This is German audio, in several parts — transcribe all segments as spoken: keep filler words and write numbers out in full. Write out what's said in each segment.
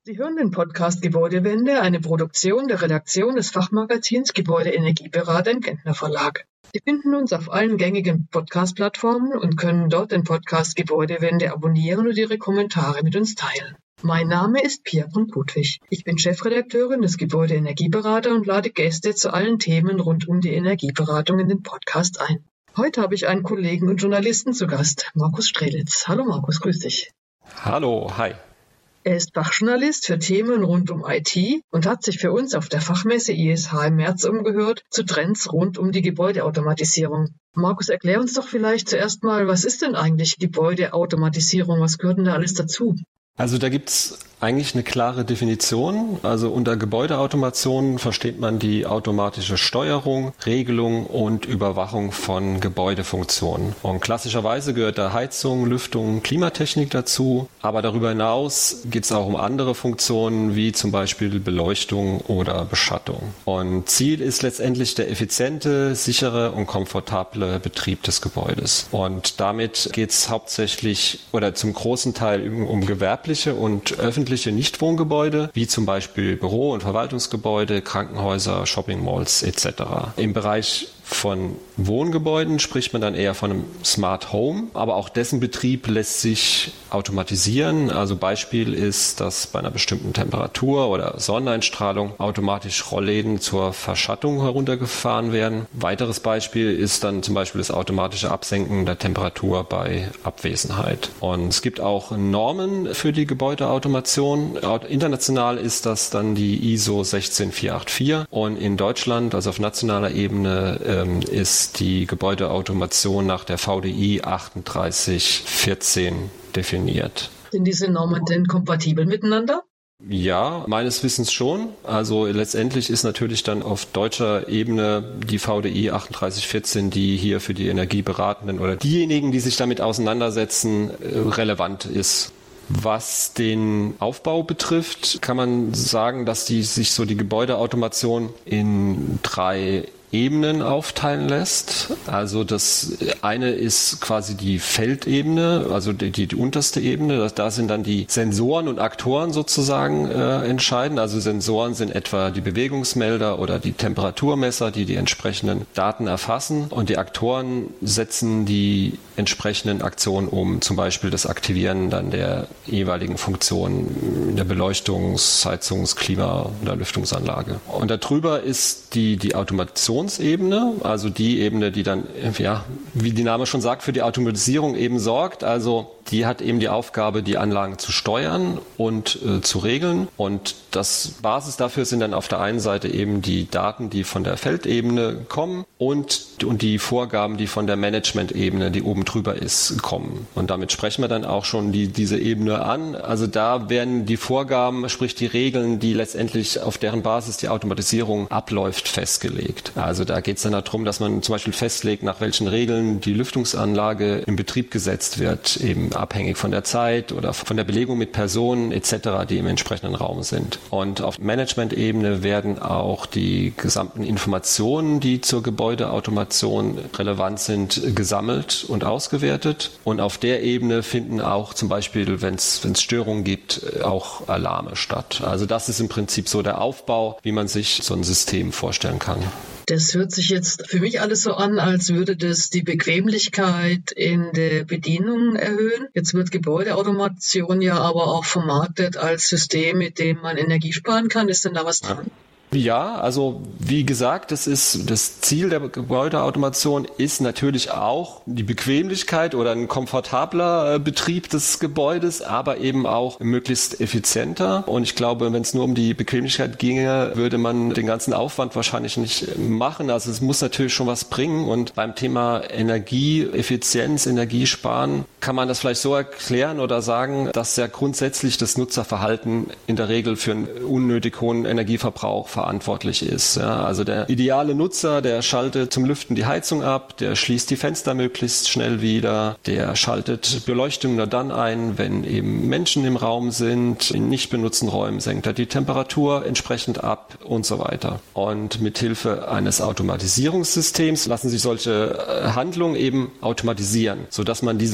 Sie hören den Podcast Gebäudewende, eine Produktion der Redaktion des Fachmagazins Gebäude Energieberater im Gentner Verlag. Sie finden uns auf allen gängigen Podcast-Plattformen und können dort den Podcast Gebäudewende abonnieren und Ihre Kommentare mit uns teilen. Mein Name ist Pia von Budwig. Ich bin Chefredakteurin des Gebäude Energieberater und lade Gäste zu allen Themen rund um die Energieberatung in den Podcast ein. Heute habe ich einen Kollegen und Journalisten zu Gast, Markus Strelitz. Hallo Markus, grüß dich. Hallo, hi. Er ist Fachjournalist für Themen rund um I T und hat sich für uns auf der Fachmesse I S H im März umgehört zu Trends rund um die Gebäudeautomatisierung. Markus, erklär uns doch vielleicht zuerst mal, was ist denn eigentlich Gebäudeautomatisierung? Was gehört denn da alles dazu? Also da gibt's eigentlich eine klare Definition. Also unter Gebäudeautomation versteht man die automatische Steuerung, Regelung und Überwachung von Gebäudefunktionen. Und klassischerweise gehört da Heizung, Lüftung, Klimatechnik dazu. Aber darüber hinaus geht es auch um andere Funktionen wie zum Beispiel Beleuchtung oder Beschattung. Und Ziel ist letztendlich der effiziente, sichere und komfortable Betrieb des Gebäudes. Und damit geht es hauptsächlich oder zum großen Teil um gewerbliche und öffentliche Nichtwohngebäude, wie zum Beispiel Büro- und Verwaltungsgebäude, Krankenhäuser, Shoppingmalls et cetera. Im Bereich von Wohngebäuden spricht man dann eher von einem Smart Home, aber auch dessen Betrieb lässt sich automatisieren. Also Beispiel ist, dass bei einer bestimmten Temperatur oder Sonneneinstrahlung automatisch Rollläden zur Verschattung heruntergefahren werden. Weiteres Beispiel ist dann zum Beispiel das automatische Absenken der Temperatur bei Abwesenheit. Und es gibt auch Normen für die Gebäudeautomation. International ist das dann die I S O sechzehn vier acht vier und in Deutschland, also auf nationaler Ebene, ist die Gebäudeautomation nach der V D I achtunddreißig vierzehn definiert. Sind diese Normen denn kompatibel miteinander? Ja, meines Wissens schon. Also letztendlich ist natürlich dann auf deutscher Ebene die V D I achtunddreißig vierzehn, die hier für die Energieberatenden oder diejenigen, die sich damit auseinandersetzen, relevant ist. Was den Aufbau betrifft, kann man sagen, dass die sich so die Gebäudeautomation in drei Ebenen aufteilen lässt. Also das eine ist quasi die Feldebene, also die, die, die unterste Ebene. Da sind dann die Sensoren und Aktoren sozusagen äh, entscheidend. Also Sensoren sind etwa die Bewegungsmelder oder die Temperaturmesser, die die entsprechenden Daten erfassen. Und die Aktoren setzen die entsprechenden Aktionen um, zum Beispiel das Aktivieren dann der jeweiligen Funktionen in der Beleuchtungs-, Heizungs-, Klima- oder Lüftungsanlage. Und darüber ist die, die Automation Ebene, also die Ebene, die dann, ja, wie die Name schon sagt, für die Automatisierung eben sorgt. Also die hat eben die Aufgabe, die Anlagen zu steuern und äh, zu regeln. Und das Basis dafür sind dann auf der einen Seite eben die Daten, die von der Feldebene kommen und, und die Vorgaben, die von der Management-Ebene, die oben drüber ist, kommen. Und damit sprechen wir dann auch schon die, diese Ebene an. Also da werden die Vorgaben, sprich die Regeln, die letztendlich auf deren Basis die Automatisierung abläuft, festgelegt. Also da geht es dann darum, dass man zum Beispiel festlegt, nach welchen Regeln die Lüftungsanlage in Betrieb gesetzt wird, eben abhängig von der Zeit oder von der Belegung mit Personen et cetera, die im entsprechenden Raum sind. Und auf Management-Ebene werden auch die gesamten Informationen, die zur Gebäudeautomation relevant sind, gesammelt und ausgewertet. Und auf der Ebene finden auch zum Beispiel, wenn es Störungen gibt, auch Alarme statt. Also das ist im Prinzip so der Aufbau, wie man sich so ein System vorstellen kann. Das hört sich jetzt für mich alles so an, als würde das die Bequemlichkeit in der Bedienung erhöhen. Jetzt wird Gebäudeautomation ja aber auch vermarktet als System, mit dem man Energie sparen kann. Ist denn da was dran? Ja, also wie gesagt, das ist das Ziel der Gebäudeautomation ist natürlich auch die Bequemlichkeit oder ein komfortabler äh, Betrieb des Gebäudes, aber eben auch möglichst effizienter. Und ich glaube, wenn es nur um die Bequemlichkeit ginge, würde man den ganzen Aufwand wahrscheinlich nicht machen. Also es muss natürlich schon was bringen. Und beim Thema Energieeffizienz, Energiesparen, kann man das vielleicht so erklären oder sagen, dass ja grundsätzlich das Nutzerverhalten in der Regel für einen unnötig hohen Energieverbrauch verantwortlich ist. Ja, also der ideale Nutzer, der schaltet zum Lüften die Heizung ab, der schließt die Fenster möglichst schnell wieder, der schaltet Beleuchtung nur dann ein, wenn eben Menschen im Raum sind. In nicht benutzten Räumen senkt er die Temperatur entsprechend ab und so weiter. Und mit Hilfe eines Automatisierungssystems lassen sich solche Handlungen eben automatisieren, sodass man diesem, diesem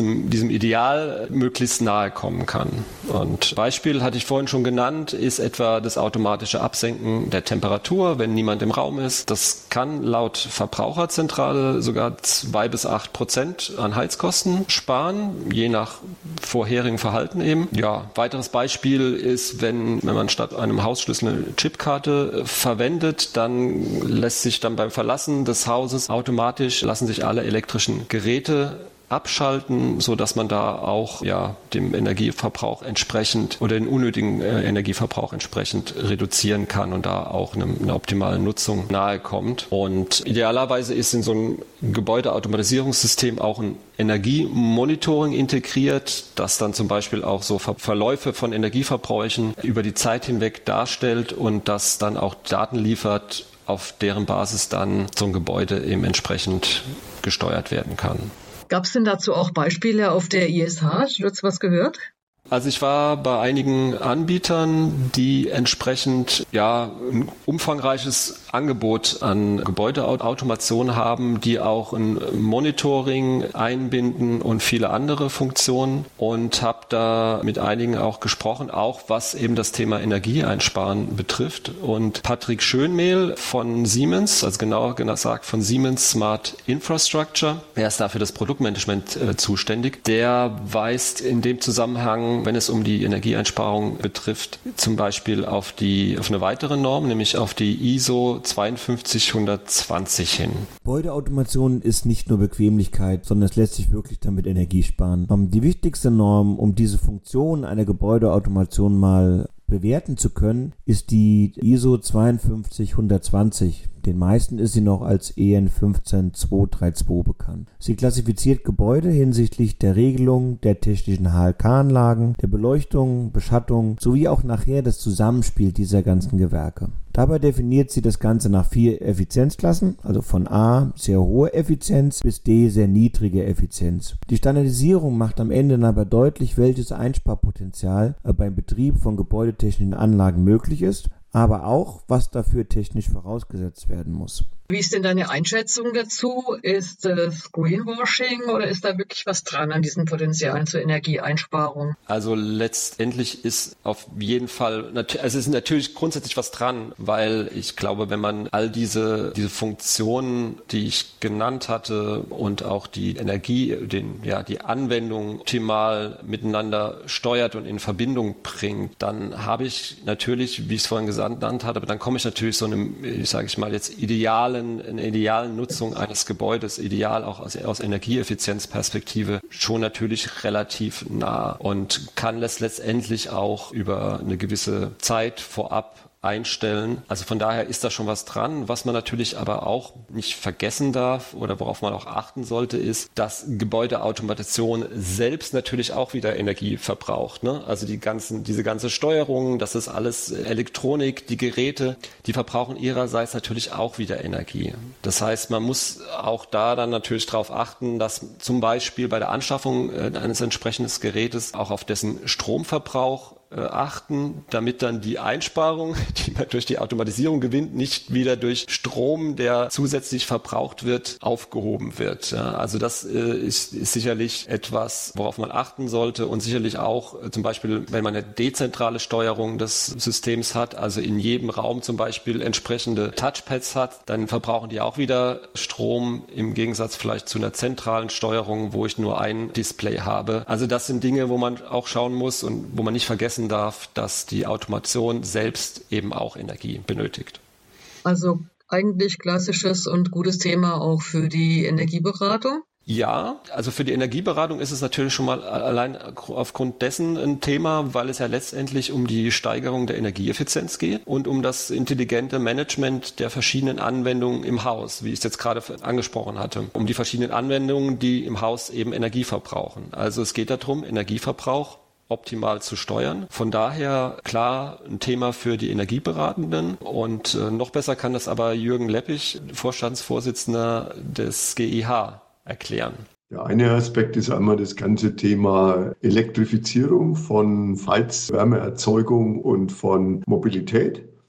diesem Ideal möglichst nahe kommen kann. Und Beispiel hatte ich vorhin schon genannt, ist etwa das automatische Absenken der Temperatur, wenn niemand im Raum ist. Das kann laut Verbraucherzentrale sogar zwei bis acht Prozent an Heizkosten sparen, je nach vorherigem Verhalten eben. Ja, weiteres Beispiel ist, wenn, wenn man statt einem Hausschlüssel eine Chipkarte verwendet, dann lässt sich dann beim Verlassen des Hauses automatisch, lassen sich alle elektrischen Geräte abschalten, so dass man da auch ja dem Energieverbrauch entsprechend oder den unnötigen äh, Energieverbrauch entsprechend reduzieren kann und da auch eine, eine optimale Nutzung nahe kommt. Und idealerweise ist in so einem Gebäudeautomatisierungssystem auch ein Energiemonitoring integriert, das dann zum Beispiel auch so Ver- Verläufe von Energieverbräuchen über die Zeit hinweg darstellt und das dann auch Daten liefert, auf deren Basis dann so ein Gebäude eben entsprechend gesteuert werden kann. Gab es denn dazu auch Beispiele auf der I S H? Hast du dazu was gehört? Also ich war bei einigen Anbietern, die entsprechend ja ein umfangreiches Angebot an Gebäudeautomation haben, die auch ein Monitoring einbinden und viele andere Funktionen, und habe da mit einigen auch gesprochen, auch was eben das Thema Energieeinsparen betrifft. Und Patrick Schönmehl von Siemens, also genauer gesagt von Siemens Smart Infrastructure, er ist dafür das Produktmanagement äh, zuständig, der weist in dem Zusammenhang, wenn es um die Energieeinsparung betrifft, zum Beispiel auf die auf eine weitere Norm, nämlich auf die I S O zweiundfünfzig hundertzwanzig hin. Gebäudeautomation ist nicht nur Bequemlichkeit, sondern es lässt sich wirklich damit Energie sparen. Die wichtigste Norm, um diese Funktion einer Gebäudeautomation mal bewerten zu können, ist die I S O zweiundfünfzig hundertzwanzig. Den meisten ist sie noch als E N fünfzehn zweihundertzweiunddreißig bekannt. Sie klassifiziert Gebäude hinsichtlich der Regelung der technischen H L K-Anlagen, der Beleuchtung, Beschattung sowie auch nachher das Zusammenspiel dieser ganzen Gewerke. Dabei definiert sie das Ganze nach vier Effizienzklassen, also von A, sehr hohe Effizienz, bis D, sehr niedrige Effizienz. Die Standardisierung macht am Ende aber deutlich, welches Einsparpotenzial beim Betrieb von gebäudetechnischen Anlagen möglich ist, aber auch, was dafür technisch vorausgesetzt werden muss. Wie ist denn deine Einschätzung dazu? Ist das Greenwashing oder ist da wirklich was dran an diesen Potenzialen zur Energieeinsparung? Also letztendlich ist auf jeden Fall, also es ist natürlich grundsätzlich was dran, weil ich glaube, wenn man all diese, diese Funktionen, die ich genannt hatte und auch die Energie, den, ja, die Anwendung optimal miteinander steuert und in Verbindung bringt, dann habe ich natürlich, wie ich es vorhin genannt hatte, aber dann komme ich natürlich so einem, ich sage ich mal jetzt idealen, eine idealen Nutzung eines Gebäudes, ideal auch aus, aus Energieeffizienzperspektive, schon natürlich relativ nah und kann es letztendlich auch über eine gewisse Zeit vorab einstellen. Also von daher ist da schon was dran. Was man natürlich aber auch nicht vergessen darf oder worauf man auch achten sollte, ist, dass Gebäudeautomation selbst natürlich auch wieder Energie verbraucht. Ne? Also die ganzen, diese ganze Steuerung, das ist alles Elektronik, die Geräte, die verbrauchen ihrerseits natürlich auch wieder Energie. Das heißt, man muss auch da dann natürlich darauf achten, dass zum Beispiel bei der Anschaffung eines entsprechenden Gerätes auch auf dessen Stromverbrauch achten, damit dann die Einsparung, die man durch die Automatisierung gewinnt, nicht wieder durch Strom, der zusätzlich verbraucht wird, aufgehoben wird. Ja, also das äh, ist, ist sicherlich etwas, worauf man achten sollte und sicherlich auch äh, zum Beispiel, wenn man eine dezentrale Steuerung des Systems hat, also in jedem Raum zum Beispiel entsprechende Touchpads hat, dann verbrauchen die auch wieder Strom im Gegensatz vielleicht zu einer zentralen Steuerung, wo ich nur ein Display habe. Also das sind Dinge, wo man auch schauen muss und wo man nicht vergessen darf, dass die Automation selbst eben auch Energie benötigt. Also eigentlich klassisches und gutes Thema auch für die Energieberatung? Ja, also für die Energieberatung ist es natürlich schon mal allein aufgrund dessen ein Thema, weil es ja letztendlich um die Steigerung der Energieeffizienz geht und um das intelligente Management der verschiedenen Anwendungen im Haus, wie ich es jetzt gerade angesprochen hatte, um die verschiedenen Anwendungen, die im Haus eben Energie verbrauchen. Also es geht darum, Energieverbrauch optimal zu steuern. Von daher klar ein Thema für die Energieberatenden und äh, noch besser kann das aber Jürgen Leppich, Vorstandsvorsitzender des G I H, erklären. Der eine Aspekt ist einmal das ganze Thema Elektrifizierung von Heizwärmeerzeugung und von Mobilität.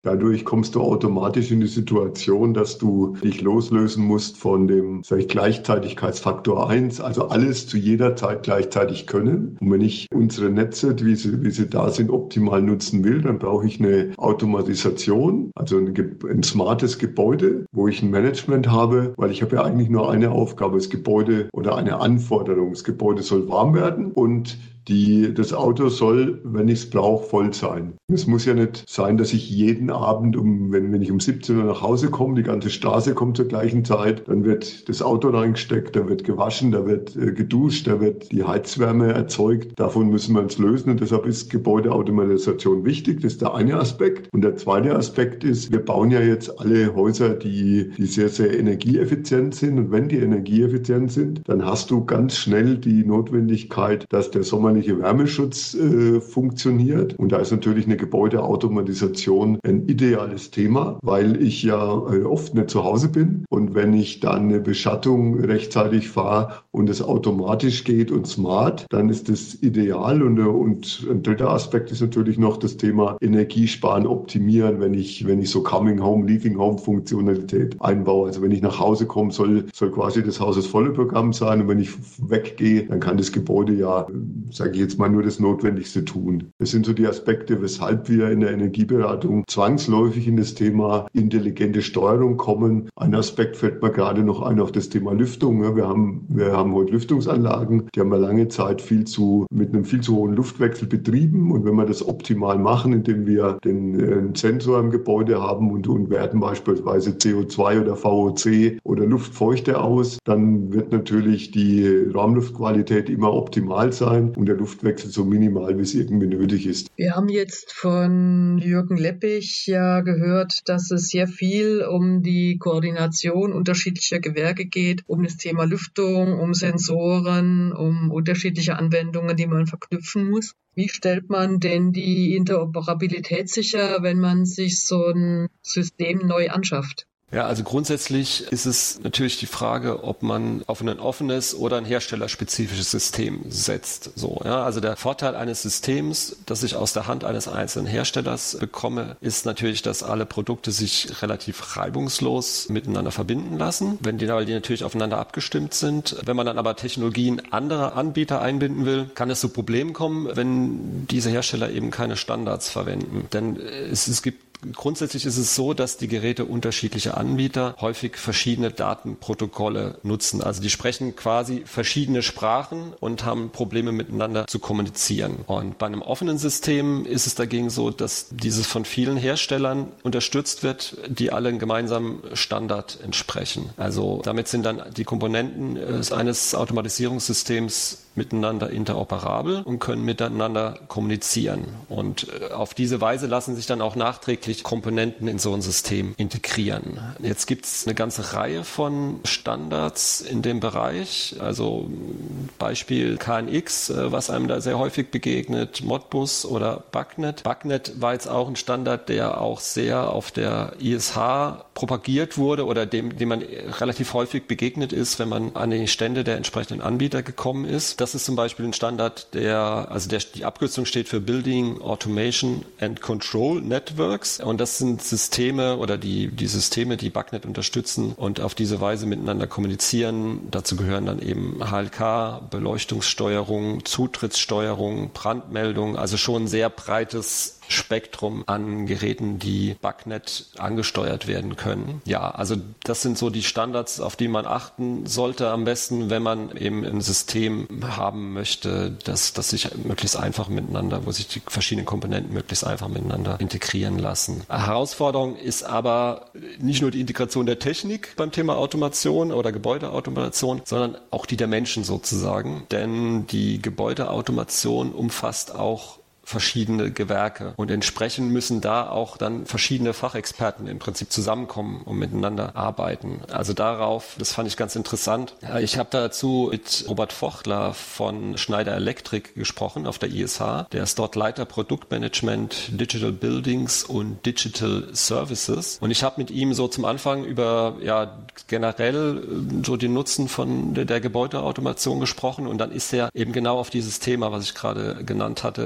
Dadurch kommst du automatisch in die Situation, dass du dich loslösen musst von dem, sag ich, Gleichzeitigkeitsfaktor eins, also alles zu jeder Zeit gleichzeitig können. Und wenn ich unsere Netze, wie sie, wie sie da sind, optimal nutzen will, dann brauche ich eine Automatisation, also ein, ein smartes Gebäude, wo ich ein Management habe, weil ich habe ja eigentlich nur eine Aufgabe, das Gebäude oder eine Anforderung. Das Gebäude soll warm werden und Die, das Auto soll, wenn ich es brauche, voll sein. Es muss ja nicht sein, dass ich jeden Abend, um, wenn, wenn ich um siebzehn Uhr nach Hause komme, die ganze Straße kommt zur gleichen Zeit, dann wird das Auto reingesteckt, da wird gewaschen, da wird äh, geduscht, da wird die Heizwärme erzeugt. Davon müssen wir uns lösen und deshalb ist Gebäudeautomatisation wichtig. Das ist der eine Aspekt. Und der zweite Aspekt ist, wir bauen ja jetzt alle Häuser, die, die sehr, sehr energieeffizient sind. Und wenn die energieeffizient sind, dann hast du ganz schnell die Notwendigkeit, dass der Sommer Wärmeschutz äh, funktioniert. Und da ist natürlich eine Gebäudeautomatisation ein ideales Thema, weil ich ja äh, oft nicht zu Hause bin. Und wenn ich dann eine Beschattung rechtzeitig fahre und es automatisch geht und smart, dann ist das ideal. Und, und ein dritter Aspekt ist natürlich noch das Thema Energiesparen, optimieren, wenn ich, wenn ich so Coming Home, Leaving Home Funktionalität einbaue. Also wenn ich nach Hause komme, soll, soll quasi das Haus das volle Programm sein. Und wenn ich weggehe, dann kann das Gebäude ja, sage ich jetzt mal, nur das Notwendigste tun. Das sind so die Aspekte, weshalb wir in der Energieberatung zwangsläufig in das Thema intelligente Steuerung kommen. Ein Aspekt fällt mir gerade noch ein auf das Thema Lüftung. Wir haben, wir haben heute Lüftungsanlagen, die haben wir lange Zeit viel zu, mit einem viel zu hohen Luftwechsel betrieben. Und wenn wir das optimal machen, indem wir den äh, Sensor im Gebäude haben und, und werten beispielsweise C O zwei oder V O C oder Luftfeuchte aus, dann wird natürlich die Raumluftqualität immer optimal sein und der Luftwechsel so minimal, wie es irgendwie nötig ist. Wir haben jetzt von Jürgen Leppich ja gehört, dass es sehr viel um die Koordination unterschiedlicher Gewerke geht, um das Thema Lüftung, um Sensoren, um unterschiedliche Anwendungen, die man verknüpfen muss. Wie stellt man denn die Interoperabilität sicher, wenn man sich so ein System neu anschafft? Ja, also grundsätzlich ist es natürlich die Frage, ob man auf ein offenes oder ein herstellerspezifisches System setzt. So, ja, also der Vorteil eines Systems, das ich aus der Hand eines einzelnen Herstellers bekomme, ist natürlich, dass alle Produkte sich relativ reibungslos miteinander verbinden lassen, wenn die, weil die natürlich aufeinander abgestimmt sind. Wenn man dann aber Technologien anderer Anbieter einbinden will, kann es zu Problemen kommen, wenn diese Hersteller eben keine Standards verwenden. Denn es, es gibt Grundsätzlich ist es so, dass die Geräte unterschiedlicher Anbieter häufig verschiedene Datenprotokolle nutzen. Also die sprechen quasi verschiedene Sprachen und haben Probleme miteinander zu kommunizieren. Und bei einem offenen System ist es dagegen so, dass dieses von vielen Herstellern unterstützt wird, die alle einen gemeinsamen Standard entsprechen. Also damit sind dann die Komponenten eines Automatisierungssystems miteinander interoperabel und können miteinander kommunizieren. Und auf diese Weise lassen sich dann auch nachträglich Komponenten in so ein System integrieren. Jetzt gibt es eine ganze Reihe von Standards in dem Bereich. Also Beispiel K N X, was einem da sehr häufig begegnet, Modbus oder BACnet. BACnet war jetzt auch ein Standard, der auch sehr auf der I S H propagiert wurde oder dem, dem man relativ häufig begegnet ist, wenn man an die Stände der entsprechenden Anbieter gekommen ist. Das ist zum Beispiel ein Standard, der, also der, die Abkürzung steht für Building Automation and Control Networks. Und das sind Systeme oder die, die Systeme, die BACnet unterstützen und auf diese Weise miteinander kommunizieren. Dazu gehören dann eben H L K, Beleuchtungssteuerung, Zutrittssteuerung, Brandmeldung, also schon ein sehr breites Spektrum an Geräten, die BACnet angesteuert werden können. Ja, also das sind so die Standards, auf die man achten sollte am besten, wenn man eben ein System haben möchte, das, das sich möglichst einfach miteinander, wo sich die verschiedenen Komponenten möglichst einfach miteinander integrieren lassen. Eine Herausforderung ist aber nicht nur die Integration der Technik beim Thema Automation oder Gebäudeautomation, sondern auch die der Menschen sozusagen, denn die Gebäudeautomation umfasst auch verschiedene Gewerke und entsprechend müssen da auch dann verschiedene Fachexperten im Prinzip zusammenkommen und miteinander arbeiten. Also darauf, das fand ich ganz interessant. Ich habe dazu mit Robert Fochtler von Schneider Electric gesprochen auf der I S H. Der ist dort Leiter Produktmanagement, Digital Buildings und Digital Services. Und ich habe mit ihm so zum Anfang über ja generell so den Nutzen von der, der Gebäudeautomation gesprochen und dann ist er eben genau auf dieses Thema, was ich gerade genannt hatte, zu sprechen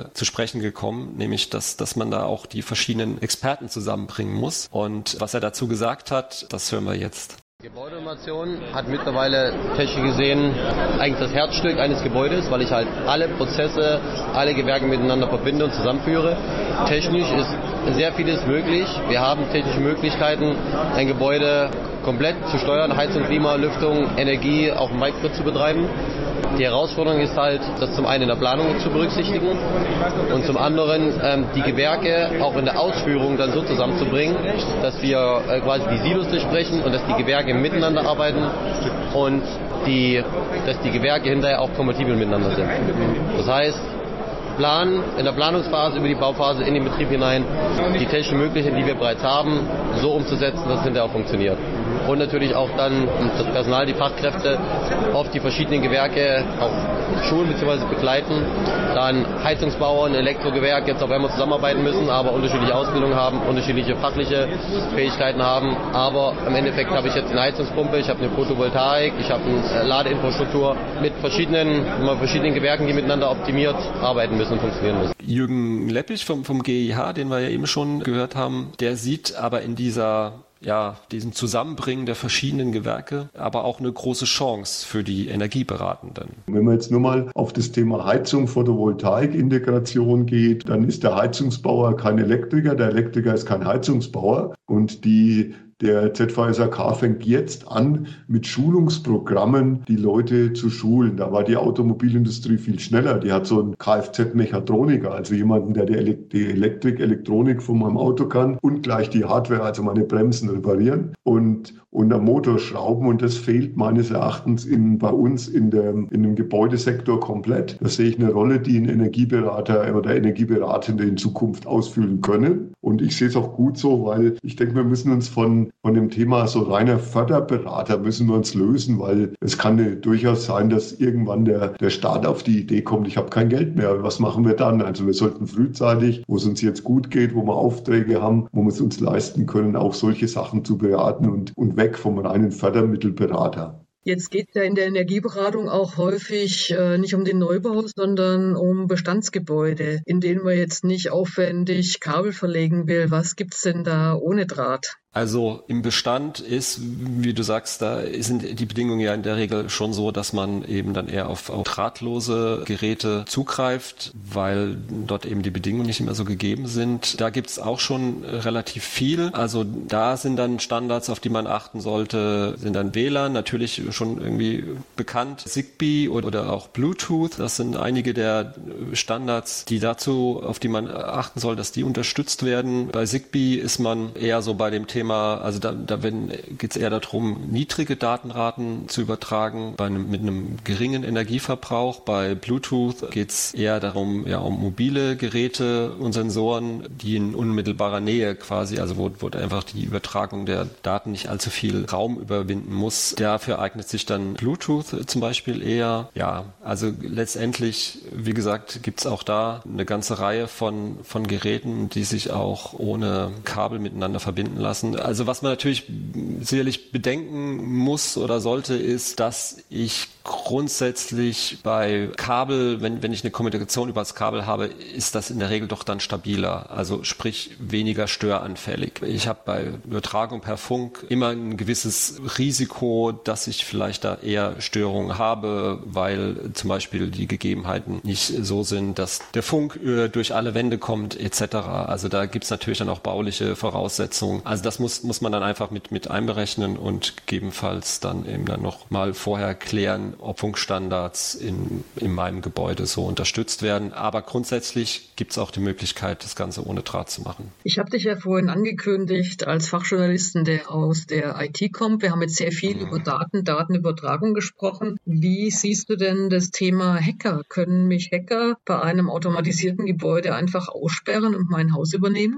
sprechen gekommen, nämlich dass, dass man da auch die verschiedenen Experten zusammenbringen muss. Und was er dazu gesagt hat, das hören wir jetzt. Gebäudeautomation hat mittlerweile technisch gesehen eigentlich das Herzstück eines Gebäudes, weil ich halt alle Prozesse, alle Gewerke miteinander verbinde und zusammenführe. Technisch ist sehr vieles möglich. Wir haben technische Möglichkeiten, ein Gebäude komplett zu steuern, Heizung, Klima, Lüftung, Energie auf dem Microgrid zu betreiben. Die Herausforderung ist halt, das zum einen in der Planung zu berücksichtigen und zum anderen ähm, die Gewerke auch in der Ausführung dann so zusammenzubringen, dass wir äh, quasi die Silos durchbrechen und dass die Gewerke miteinander arbeiten und die, dass die Gewerke hinterher auch kompatibel miteinander sind. Das heißt, planen, in der Planungsphase über die Bauphase in den Betrieb hinein, die technischen Möglichkeiten, die wir bereits haben, so umzusetzen, dass es hinterher auch funktioniert. Und natürlich auch dann das Personal, die Fachkräfte auf die verschiedenen Gewerke auch schulen bzw. begleiten. Dann Heizungsbauern, Elektrogewerke jetzt auf einmal zusammenarbeiten müssen, aber unterschiedliche Ausbildungen haben, unterschiedliche fachliche Fähigkeiten haben. Aber im Endeffekt habe ich jetzt eine Heizungspumpe, ich habe eine Photovoltaik, ich habe eine Ladeinfrastruktur mit verschiedenen, verschiedenen Gewerken, die miteinander optimiert arbeiten müssen und funktionieren müssen. Jürgen Leppich vom, vom G I H, den wir ja eben schon gehört haben, der sieht aber in dieser ja, diesen Zusammenbringen der verschiedenen Gewerke, aber auch eine große Chance für die Energieberatenden. Wenn man jetzt nur mal auf das Thema Heizung, Photovoltaik-Integration geht, dann ist der Heizungsbauer kein Elektriker, der Elektriker ist kein Heizungsbauer und die Der Z V S A K fängt jetzt an, mit Schulungsprogrammen die Leute zu schulen. Da war die Automobilindustrie viel schneller. Die hat so einen Kfz-Mechatroniker, also jemanden, der die Elektrik, Elektronik von meinem Auto kann und gleich die Hardware, also meine Bremsen reparieren und, und am Motor schrauben. Und das fehlt meines Erachtens in, bei uns in, der, in dem Gebäudesektor komplett. Da sehe ich eine Rolle, die ein Energieberater oder Energieberatende in Zukunft ausfüllen können. Und ich sehe es auch gut so, weil ich denke, wir müssen uns von Von dem Thema so reiner Förderberater müssen wir uns lösen, weil es kann ja durchaus sein, dass irgendwann der, der Staat auf die Idee kommt, ich habe kein Geld mehr. Was machen wir dann? Also wir sollten frühzeitig, wo es uns jetzt gut geht, wo wir Aufträge haben, wo wir es uns leisten können, auch solche Sachen zu beraten und, und weg vom reinen Fördermittelberater. Jetzt geht es ja in der Energieberatung auch häufig äh, nicht um den Neubau, sondern um Bestandsgebäude, in denen man jetzt nicht aufwendig Kabel verlegen will. Was gibt's denn da ohne Draht? Also im Bestand ist, wie du sagst, da sind die Bedingungen ja in der Regel schon so, dass man eben dann eher auf, auf drahtlose Geräte zugreift, weil dort eben die Bedingungen nicht immer so gegeben sind. Da gibt's auch schon relativ viel. Also da sind dann Standards, auf die man achten sollte, sind dann W L A N, natürlich schon irgendwie bekannt, Zigbee oder auch Bluetooth. Das sind einige der Standards, die dazu, auf die man achten soll, dass die unterstützt werden. Bei Zigbee ist man eher so bei dem Thema, also da, da geht es eher darum, niedrige Datenraten zu übertragen, bei einem, mit einem geringen Energieverbrauch. Bei Bluetooth geht es eher darum, ja, um mobile Geräte und Sensoren, die in unmittelbarer Nähe quasi, also wo, wo einfach die Übertragung der Daten nicht allzu viel Raum überwinden muss. Dafür eignet sich dann Bluetooth zum Beispiel eher. Ja, also letztendlich, wie gesagt, gibt es auch da eine ganze Reihe von, von Geräten, die sich auch ohne Kabel miteinander verbinden lassen. Also was man natürlich sicherlich bedenken muss oder sollte, ist, dass ich grundsätzlich bei Kabel, wenn, wenn ich eine Kommunikation über das Kabel habe, ist das in der Regel doch dann stabiler, also sprich weniger störanfällig. Ich habe bei Übertragung per Funk immer ein gewisses Risiko, dass ich vielleicht da eher Störungen habe, weil zum Beispiel die Gegebenheiten nicht so sind, dass der Funk durch alle Wände kommt et cetera. Also da gibt es natürlich dann auch bauliche Voraussetzungen. Also das muss, muss man dann einfach mit, mit einberechnen und gegebenenfalls dann eben dann noch mal vorher klären, ob Funkstandards in, in meinem Gebäude so unterstützt werden. Aber grundsätzlich gibt es auch die Möglichkeit, das Ganze ohne Draht zu machen. Ich habe dich ja vorhin angekündigt als Fachjournalisten, der aus der I T kommt. Wir haben jetzt sehr viel mhm. über Daten, Datenübertragung gesprochen. Wie siehst du denn das Thema Hacker? Können mich Hacker bei einem automatisierten Gebäude einfach aussperren und mein Haus übernehmen?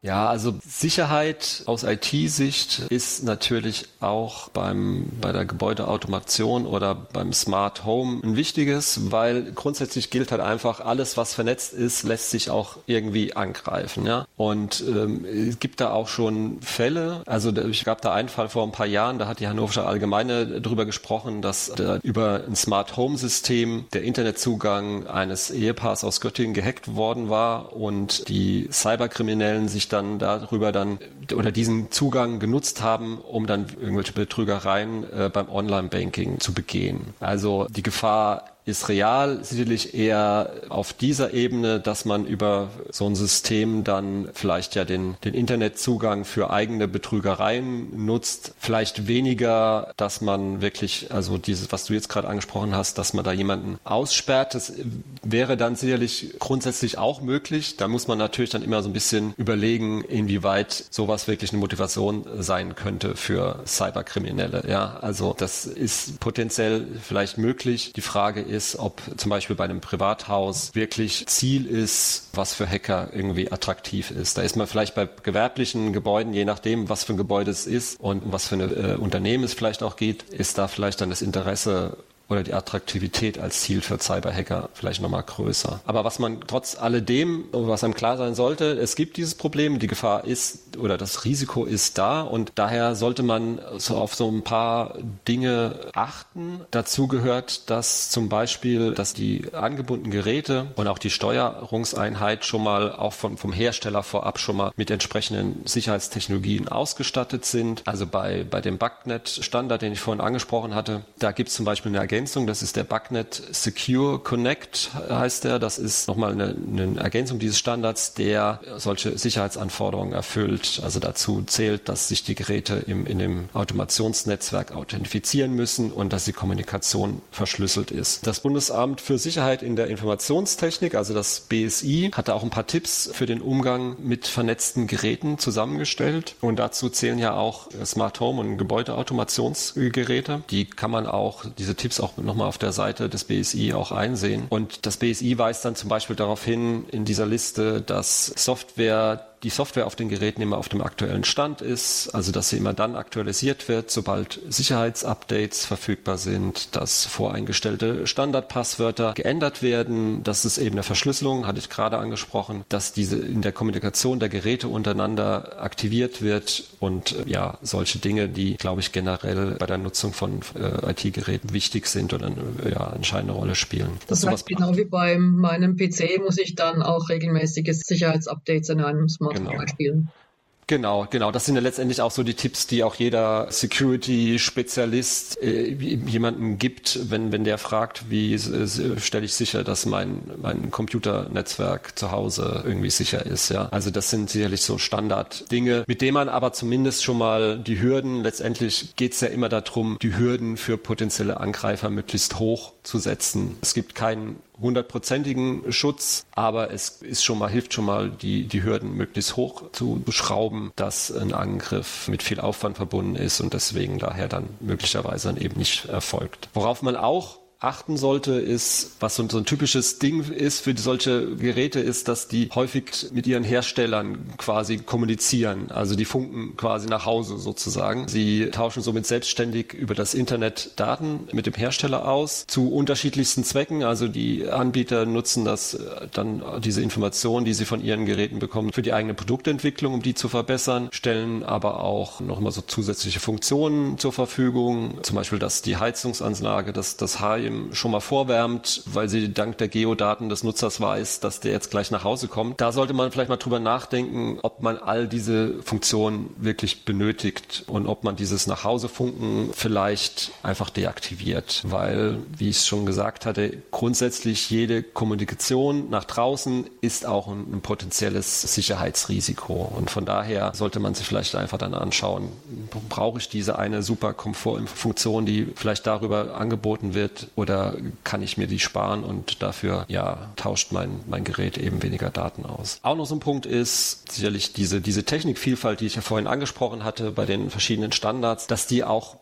Ja, also Sicherheit aus I T-Sicht ist natürlich auch beim bei der Gebäudeautomation oder beim Smart Home ein wichtiges, weil grundsätzlich gilt halt einfach, alles was vernetzt ist, lässt sich auch irgendwie angreifen. Ja? Und ähm, es gibt da auch schon Fälle, also ich gab da einen Fall vor ein paar Jahren, da hat die Hannoversche Allgemeine darüber gesprochen, dass da über ein Smart Home System der Internetzugang eines Ehepaars aus Göttingen gehackt worden war und die Cyberkriminellen sich dann darüber dann oder diesen Zugang genutzt haben, um dann irgendwelche Betrügereien äh, beim Online-Banking zu begehen. Also die Gefahr ist real, sicherlich eher auf dieser Ebene, dass man über so ein System dann vielleicht ja den, den Internetzugang für eigene Betrügereien nutzt. Vielleicht weniger, dass man wirklich, also dieses, was du jetzt gerade angesprochen hast, dass man da jemanden aussperrt. Das wäre dann sicherlich grundsätzlich auch möglich. Da muss man natürlich dann immer so ein bisschen überlegen, inwieweit sowas wirklich eine Motivation sein könnte für Cyberkriminelle. Ja, also das ist potenziell vielleicht möglich. Die Frage ist, ist, ob zum Beispiel bei einem Privathaus wirklich Ziel ist, was für Hacker irgendwie attraktiv ist. Da ist man vielleicht bei gewerblichen Gebäuden, je nachdem, was für ein Gebäude es ist und um was für ein äh, Unternehmen es vielleicht auch geht, ist da vielleicht dann das Interesse oder die Attraktivität als Ziel für Cyberhacker vielleicht nochmal größer. Aber was man trotz alledem, was einem klar sein sollte, es gibt dieses Problem, die Gefahr ist oder das Risiko ist da und daher sollte man so auf so ein paar Dinge achten. Dazu gehört, dass zum Beispiel, dass die angebundenen Geräte und auch die Steuerungseinheit schon mal auch vom, vom Hersteller vorab schon mal mit entsprechenden Sicherheitstechnologien ausgestattet sind. Also bei, bei dem BACnet-Standard, den ich vorhin angesprochen hatte, da gibt es zum Beispiel eine Ergänzung. Das ist der BACnet Secure Connect, heißt der. Das ist nochmal eine, eine Ergänzung dieses Standards, der solche Sicherheitsanforderungen erfüllt. Also dazu zählt, dass sich die Geräte im, in dem Automationsnetzwerk authentifizieren müssen und dass die Kommunikation verschlüsselt ist. Das Bundesamt für Sicherheit in der Informationstechnik, also das B S I, hatte auch ein paar Tipps für den Umgang mit vernetzten Geräten zusammengestellt. Und dazu zählen ja auch Smart Home und Gebäudeautomationsgeräte. Die kann man auch, diese Tipps auch nochmal auf der Seite des B S I auch einsehen. Und das B S I weist dann zum Beispiel darauf hin in dieser Liste, dass Software die Software auf den Geräten immer auf dem aktuellen Stand ist, also dass sie immer dann aktualisiert wird, sobald Sicherheitsupdates verfügbar sind, dass voreingestellte Standardpasswörter geändert werden, dass es eben eine Verschlüsselung, hatte ich gerade angesprochen, dass diese in der Kommunikation der Geräte untereinander aktiviert wird und ja, solche Dinge, die, glaube ich, generell bei der Nutzung von äh, I T-Geräten wichtig sind oder eine ja, entscheidende Rolle spielen. Das heißt, genau wie bei meinem P C muss ich dann auch regelmäßige Sicherheitsupdates in einem Smartphone Genau. einspielen. Genau, genau. Das sind ja letztendlich auch so die Tipps, die auch jeder Security-Spezialist äh, jemandem gibt, wenn wenn der fragt, wie äh, stelle ich sicher, dass mein mein Computernetzwerk zu Hause irgendwie sicher ist. Ja, also das sind sicherlich so Standarddinge, mit denen man aber zumindest schon mal die Hürden. Letztendlich geht es ja immer darum, die Hürden für potenzielle Angreifer möglichst hoch zu setzen. Es gibt keinen hundertprozentigen Schutz, aber es ist schon mal, hilft schon mal, die, die Hürden möglichst hoch zu schrauben, dass ein Angriff mit viel Aufwand verbunden ist und deswegen daher dann möglicherweise dann eben nicht erfolgt. Worauf man auch achten sollte, ist, was so, so ein typisches Ding ist für solche Geräte, ist, dass die häufig mit ihren Herstellern quasi kommunizieren. Also die funken quasi nach Hause sozusagen. Sie tauschen somit selbstständig über das Internet Daten mit dem Hersteller aus zu unterschiedlichsten Zwecken. Also die Anbieter nutzen das dann, diese Informationen, die sie von ihren Geräten bekommen, für die eigene Produktentwicklung, um die zu verbessern, stellen aber auch nochmal so zusätzliche Funktionen zur Verfügung. Zum Beispiel, dass die Heizungsanlage, das, das Heim schon mal vorwärmt, weil sie dank der Geodaten des Nutzers weiß, dass der jetzt gleich nach Hause kommt. Da sollte man vielleicht mal drüber nachdenken, ob man all diese Funktionen wirklich benötigt und ob man dieses Nachhausefunken vielleicht einfach deaktiviert, weil, wie ich es schon gesagt hatte, grundsätzlich jede Kommunikation nach draußen ist auch ein, ein potenzielles Sicherheitsrisiko und von daher sollte man sich vielleicht einfach dann anschauen, brauche ich diese eine super Komfortfunktion, die vielleicht darüber angeboten wird, oder kann ich mir die sparen und dafür ja tauscht mein mein Gerät eben weniger Daten aus. Auch noch so ein Punkt ist sicherlich diese diese Technikvielfalt, die ich ja vorhin angesprochen hatte bei den verschiedenen Standards, dass die auch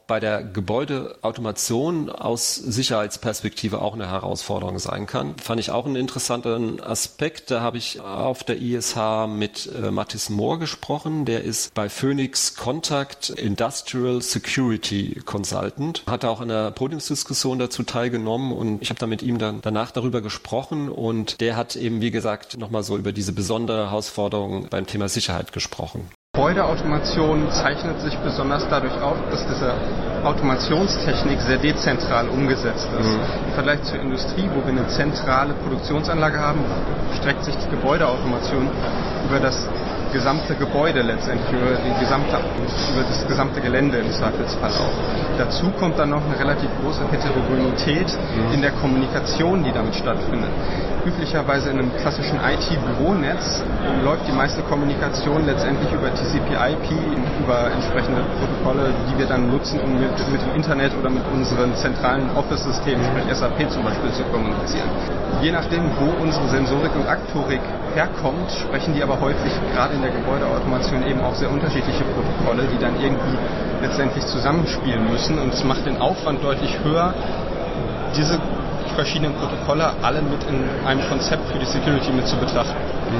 bei der Gebäudeautomation aus Sicherheitsperspektive auch eine Herausforderung sein kann. Fand ich auch einen interessanten Aspekt. Da habe ich auf der I S H mit äh, Mathis Mohr gesprochen. Der ist bei Phoenix Contact Industrial Security Consultant. Hat auch an der Podiumsdiskussion dazu teilgenommen und ich habe da mit ihm dann danach darüber gesprochen und der hat eben, wie gesagt, nochmal so über diese besondere Herausforderung beim Thema Sicherheit gesprochen. Gebäudeautomation zeichnet sich besonders dadurch auf, dass diese Automationstechnik sehr dezentral umgesetzt ist. Mhm. Im Vergleich zur Industrie, wo wir eine zentrale Produktionsanlage haben, streckt sich die Gebäudeautomation über das gesamte Gebäude letztendlich, über, die gesamte, über das gesamte Gelände im Zweifelsfall auch. Dazu kommt dann noch eine relativ große Heterogenität mhm. in der Kommunikation, die damit stattfindet. Üblicherweise in einem klassischen I T-Büronetz läuft die meiste Kommunikation letztendlich über T C P I P, über entsprechende Protokolle, die wir dann nutzen, um mit, mit dem Internet oder mit unseren zentralen Office-Systemen, sprich S A P zum Beispiel, zu kommunizieren. Je nachdem, wo unsere Sensorik und Aktorik herkommt, sprechen die aber häufig, gerade in der Gebäudeautomation, eben auch sehr unterschiedliche Protokolle, die dann irgendwie letztendlich zusammenspielen müssen. Und es macht den Aufwand deutlich höher, diese verschiedenen Protokolle alle mit in einem Konzept für die Security mit zu betrachten.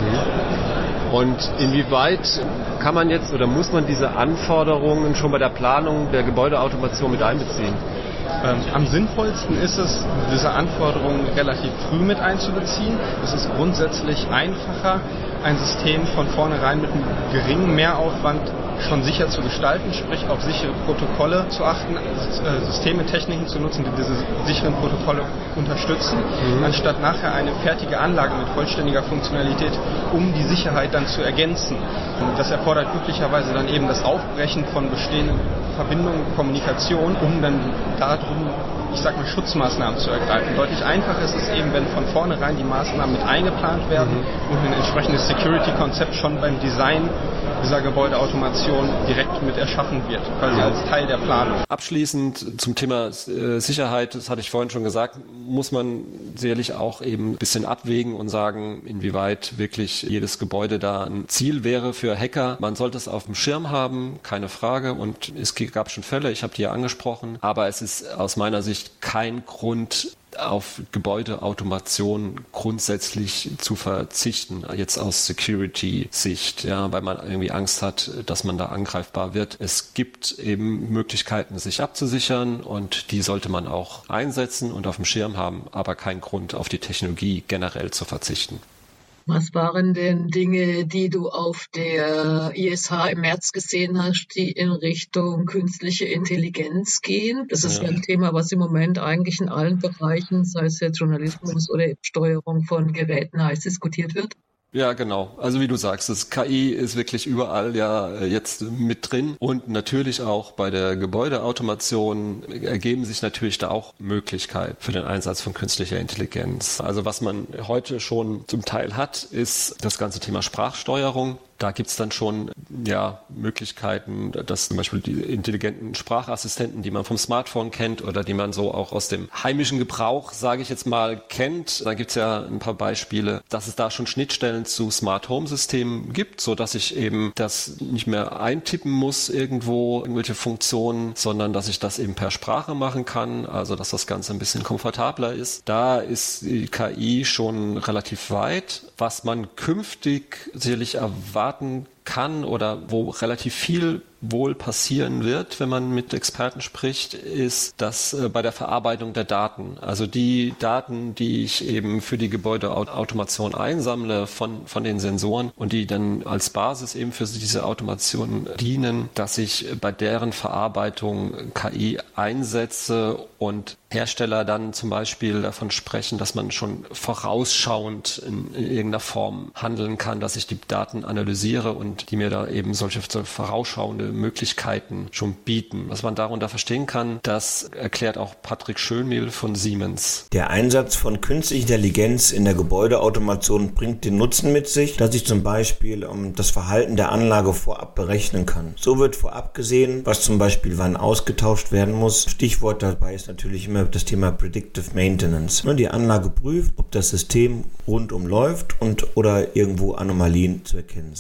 Mhm. Und inwieweit kann man jetzt oder muss man diese Anforderungen schon bei der Planung der Gebäudeautomation mit einbeziehen? Ähm, am sinnvollsten ist es, diese Anforderungen relativ früh mit einzubeziehen. Es ist grundsätzlich einfacher, ein System von vornherein mit einem geringen Mehraufwand schon sicher zu gestalten, sprich auf sichere Protokolle zu achten, Systeme, Techniken zu nutzen, die diese sicheren Protokolle unterstützen, mhm. anstatt nachher eine fertige Anlage mit vollständiger Funktionalität, um die Sicherheit dann zu ergänzen. Und das erfordert üblicherweise dann eben das Aufbrechen von bestehenden Verbindungen, Kommunikation, um dann darum, ich sag mal, Schutzmaßnahmen zu ergreifen. Deutlich einfacher ist es eben, wenn von vornherein die Maßnahmen mit eingeplant werden mhm. und ein entsprechendes Security-Konzept schon beim Design dieser Gebäudeautomation direkt mit erschaffen wird, quasi als Teil der Planung. Abschließend zum Thema äh, Sicherheit, das hatte ich vorhin schon gesagt, muss man sicherlich auch eben ein bisschen abwägen und sagen, inwieweit wirklich jedes Gebäude da ein Ziel wäre für Hacker. Man sollte es auf dem Schirm haben, keine Frage, und es gab schon Fälle, ich habe die ja angesprochen, aber es ist aus meiner Sicht kein Grund, auf Gebäudeautomation grundsätzlich zu verzichten, jetzt aus Security-Sicht, ja, weil man irgendwie Angst hat, dass man da angreifbar wird. Es gibt eben Möglichkeiten, sich abzusichern, und die sollte man auch einsetzen und auf dem Schirm haben, aber kein Grund, auf die Technologie generell zu verzichten. Was waren denn Dinge, die du auf der I S H im März gesehen hast, die in Richtung künstliche Intelligenz gehen? Das ist ja ein Thema, was im Moment eigentlich in allen Bereichen, sei es jetzt Journalismus oder Steuerung von Geräten, heiß diskutiert wird. Ja, genau. Also wie du sagst, das K I ist wirklich überall ja jetzt mit drin, und natürlich auch bei der Gebäudeautomation ergeben sich natürlich da auch Möglichkeiten für den Einsatz von künstlicher Intelligenz. Also was man heute schon zum Teil hat, ist das ganze Thema Sprachsteuerung. Da gibt's dann schon ja Möglichkeiten, dass zum Beispiel die intelligenten Sprachassistenten, die man vom Smartphone kennt oder die man so auch aus dem heimischen Gebrauch, sage ich jetzt mal, kennt. Da gibt's ja ein paar Beispiele, dass es da schon Schnittstellen zu Smart Home Systemen gibt, so dass ich eben das nicht mehr eintippen muss irgendwo, irgendwelche Funktionen, sondern dass ich das eben per Sprache machen kann, also dass das Ganze ein bisschen komfortabler ist. Da ist die K I schon relativ weit. Was man künftig sicherlich erwartet kann oder wo relativ viel wohl passieren wird, wenn man mit Experten spricht, ist das äh, bei der Verarbeitung der Daten. Also die Daten, die ich eben für die Gebäudeautomation einsammle von, von den Sensoren und die dann als Basis eben für diese Automation dienen, dass ich bei deren Verarbeitung K I einsetze und Hersteller dann zum Beispiel davon sprechen, dass man schon vorausschauend in, in irgendeiner Form handeln kann, dass ich die Daten analysiere und die mir da eben solche vorausschauende Möglichkeiten schon bieten. Was man darunter verstehen kann, das erklärt auch Patrick Schönmehl von Siemens. Der Einsatz von künstlicher Intelligenz in der Gebäudeautomation bringt den Nutzen mit sich, dass ich zum Beispiel um, das Verhalten der Anlage vorab berechnen kann. So wird vorab gesehen, was zum Beispiel wann ausgetauscht werden muss. Stichwort dabei ist natürlich immer das Thema Predictive Maintenance. Die Anlage prüft, ob das System rundum läuft und oder irgendwo Anomalien zu erkennen sind.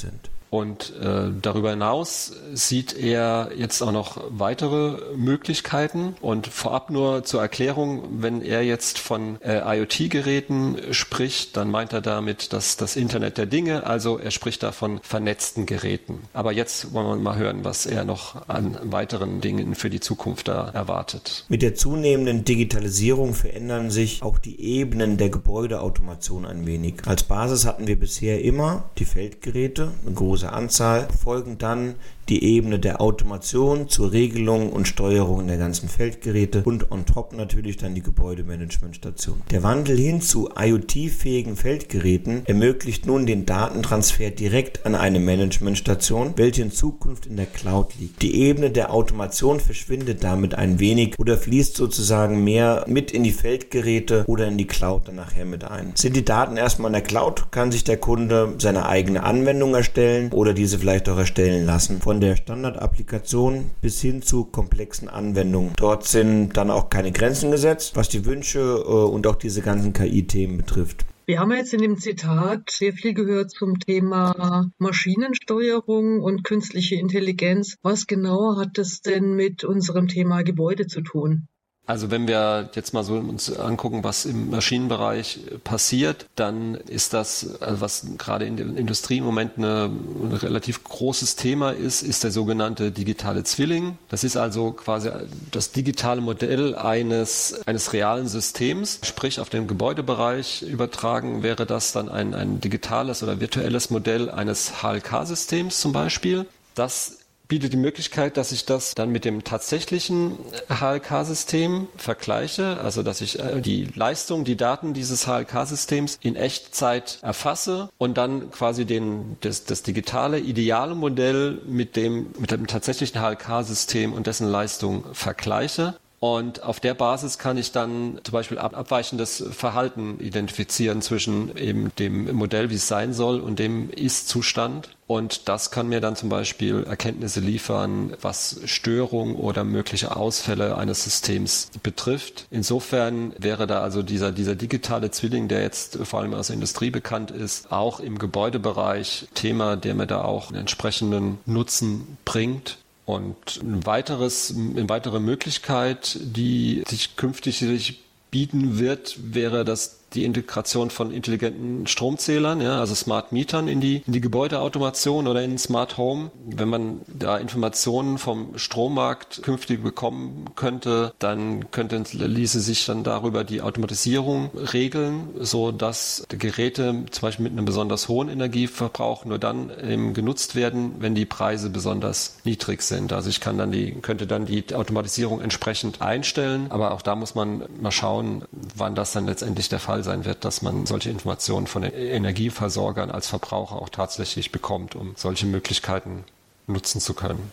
Und äh, darüber hinaus sieht er jetzt auch noch weitere Möglichkeiten. Und vorab nur zur Erklärung, wenn er jetzt von äh, IoT-Geräten spricht, dann meint er damit das, das Internet der Dinge. Also er spricht da von vernetzten Geräten. Aber jetzt wollen wir mal hören, was er noch an weiteren Dingen für die Zukunft da erwartet. Mit der zunehmenden Digitalisierung verändern sich auch die Ebenen der Gebäudeautomation ein wenig. Als Basis hatten wir bisher immer die Feldgeräte, eine große Anzahl, folgen dann die Ebene der Automation zur Regelung und Steuerung der ganzen Feldgeräte und on top natürlich dann die Gebäudemanagementstation. Der Wandel hin zu IoT-fähigen Feldgeräten ermöglicht nun den Datentransfer direkt an eine Managementstation, welche in Zukunft in der Cloud liegt. Die Ebene der Automation verschwindet damit ein wenig oder fließt sozusagen mehr mit in die Feldgeräte oder in die Cloud dann nachher mit ein. Sind die Daten erstmal in der Cloud, kann sich der Kunde seine eigene Anwendung erstellen oder diese vielleicht auch erstellen lassen. Von der Standardapplikation bis hin zu komplexen Anwendungen. Dort sind dann auch keine Grenzen gesetzt, was die Wünsche äh, und auch diese ganzen K I-Themen betrifft. Wir haben jetzt in dem Zitat sehr viel gehört zum Thema Maschinensteuerung und künstliche Intelligenz. Was genau hat das denn mit unserem Thema Gebäude zu tun? Also wenn wir jetzt mal so uns angucken, was im Maschinenbereich passiert, dann ist das, also was gerade in der Industrie im Moment eine, ein relativ großes Thema ist, ist der sogenannte digitale Zwilling. Das ist also quasi das digitale Modell eines, eines realen Systems. Sprich, auf den Gebäudebereich übertragen wäre das dann ein, ein digitales oder virtuelles Modell eines H L K-Systems zum Beispiel. Das bietet die Möglichkeit, dass ich das dann mit dem tatsächlichen H L K-System vergleiche, also dass ich die Leistung, die Daten dieses H L K-Systems in Echtzeit erfasse und dann quasi den, das, das digitale, ideale Modell mit dem, mit dem tatsächlichen H L K-System und dessen Leistung vergleiche. Und auf der Basis kann ich dann zum Beispiel abweichendes Verhalten identifizieren zwischen eben dem Modell, wie es sein soll, und dem Ist-Zustand. Und das kann mir dann zum Beispiel Erkenntnisse liefern, was Störungen oder mögliche Ausfälle eines Systems betrifft. Insofern wäre da also dieser, dieser digitale Zwilling, der jetzt vor allem aus der Industrie bekannt ist, auch im Gebäudebereich Thema, der mir da auch einen entsprechenden Nutzen bringt. Und ein weiteres, eine weitere Möglichkeit, die sich künftig sich bieten wird, wäre das die Integration von intelligenten Stromzählern, ja, also Smart Mietern in die, in die Gebäudeautomation oder in Smart Home. Wenn man da Informationen vom Strommarkt künftig bekommen könnte, dann könnte, ließe sich dann darüber die Automatisierung regeln, so dass die Geräte zum Beispiel mit einem besonders hohen Energieverbrauch nur dann eben genutzt werden, wenn die Preise besonders niedrig sind. Also ich kann dann die, könnte dann die Automatisierung entsprechend einstellen, aber auch da muss man mal schauen, wann das dann letztendlich der Fall sein wird, dass man solche Informationen von den Energieversorgern als Verbraucher auch tatsächlich bekommt, um solche Möglichkeiten nutzen zu können.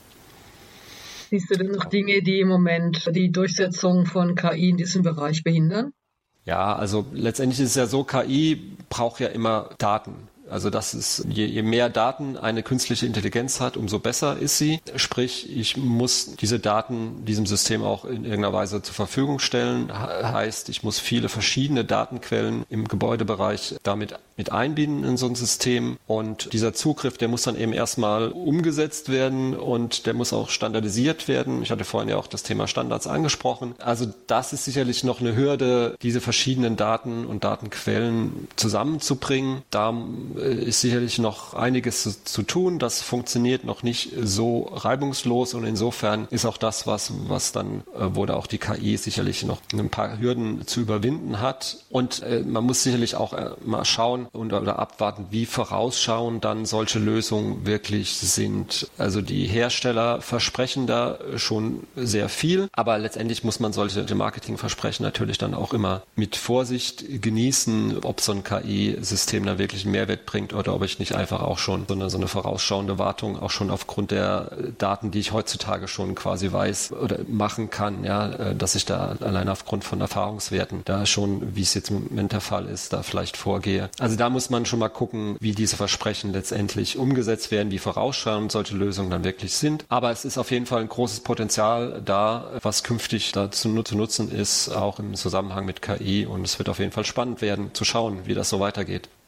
Siehst du denn noch Dinge, die im Moment die Durchsetzung von K I in diesem Bereich behindern? Ja, also letztendlich ist es ja so, K I braucht ja immer Daten. Also das ist, je, je mehr Daten eine künstliche Intelligenz hat, umso besser ist sie. Sprich, ich muss diese Daten diesem System auch in irgendeiner Weise zur Verfügung stellen. Heißt, ich muss viele verschiedene Datenquellen im Gebäudebereich damit mit einbinden in so ein System. Und dieser Zugriff, der muss dann eben erstmal umgesetzt werden und der muss auch standardisiert werden. Ich hatte vorhin ja auch das Thema Standards angesprochen. Also das ist sicherlich noch eine Hürde, diese verschiedenen Daten und Datenquellen zusammenzubringen. Da ist sicherlich noch einiges zu, zu tun. Das funktioniert noch nicht so reibungslos und insofern ist auch das, was, was dann, äh, wo da auch die K I sicherlich noch ein paar Hürden zu überwinden hat. Und äh, man muss sicherlich auch äh, mal schauen und oder abwarten, wie vorausschauend dann solche Lösungen wirklich sind. Also die Hersteller versprechen da schon sehr viel, aber letztendlich muss man solche Marketingversprechen natürlich dann auch immer mit Vorsicht genießen, ob so ein K I-System da wirklich einen Mehrwert bringt oder ob ich nicht einfach auch schon so eine, so eine vorausschauende Wartung auch schon aufgrund der Daten, die ich heutzutage schon quasi weiß oder machen kann, ja, dass ich da allein aufgrund von Erfahrungswerten da schon, wie es jetzt im Moment der Fall ist, da vielleicht vorgehe. Also da muss man schon mal gucken, wie diese Versprechen letztendlich umgesetzt werden, wie vorausschauend solche Lösungen dann wirklich sind. Aber es ist auf jeden Fall ein großes Potenzial da, was künftig dazu zu nutzen ist, auch im Zusammenhang mit K I und es wird auf jeden Fall spannend werden, zu schauen, wie das so weitergeht.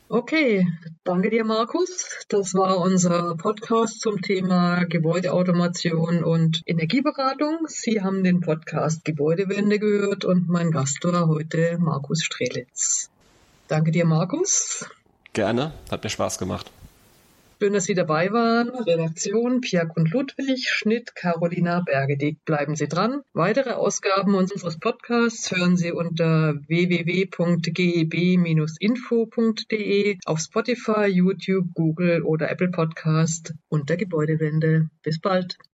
Okay, danke dir, Markus. Das war unser Podcast zum Thema Gebäudeautomation und Energieberatung. Sie haben den Podcast Gebäudewende gehört und mein Gast war heute Markus Strelitz. Danke dir, Markus. Gerne, hat mir Spaß gemacht. Schön, dass Sie dabei waren. Redaktion Pjak und Ludwig, Schnitt Carolina Bergedick. Bleiben Sie dran. Weitere Ausgaben unseres Podcasts hören Sie unter w w w punkt g e b Bindestrich info punkt d e, auf Spotify, YouTube, Google oder Apple Podcast unter Gebäudewende. Bis bald.